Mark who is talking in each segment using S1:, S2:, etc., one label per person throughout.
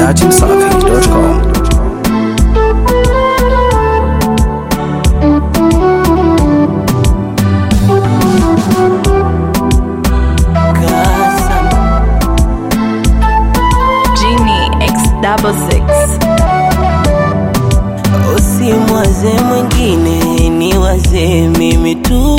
S1: dachimsafi.com.
S2: Usimwaze mwingine, niwaze mimi tu.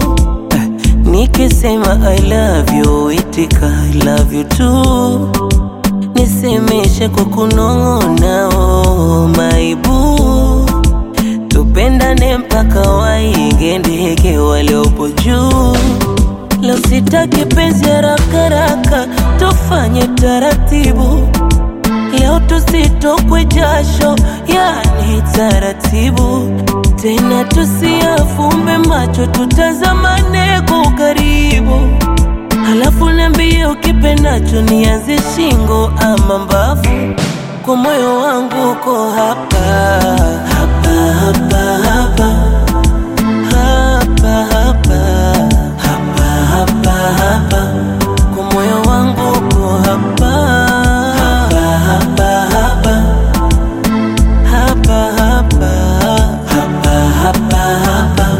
S2: Nikisema I love you, itika I love you too. Nisemeshe kwa kunong'ona, oh my boo. Tupendane mpaka waige ndege waliopo juu. Leo sitaki penzi haraka haraka, tufanye taratibu. Leo tusitokwe jasho, yani taratibu. Tena tusiafumbe macho, tutazamane kwa ukaribu. Halafu niambie ukipendacho, nianze shingo ama mbavu. Kwa moyo wangu uko hapa, hapa, hapa, hapa. Hapa, hapa, hapa, hapa, hapa. Kwa moyo wangu uko hapa, hapa, hapa, hapa. Hapa, hapa, hapa, hapa, hapa.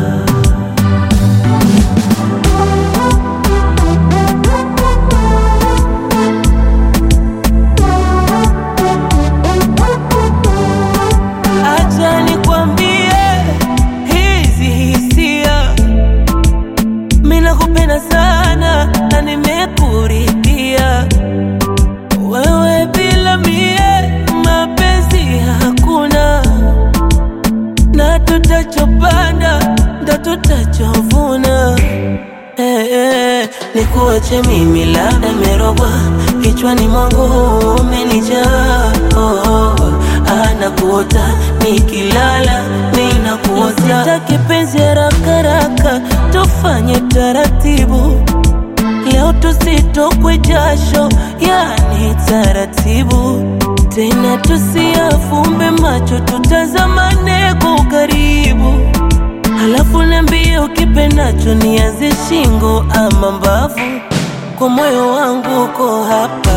S2: Acha nikwambie hizi hisia, mimi nakupenda sana na nimekuridhia. Wewe bila mie mapenzi hakuna, na tutachopanda ndo tutachovuna. Nikuache mimi labda merogwa, kichwani mwangu umenijaa. Anakuota nikilala, ninakuota. Sitaki penzi haraka haraka, tufanye taratibu. Leo tusitokwe jasho, yani taratibu. Tena tusiafumbe macho, tutazamane kwa ukaribu. Halafu niambie ukipendacho, nianze shingo ama mbavu. Kwa moyo wangu uko hapa,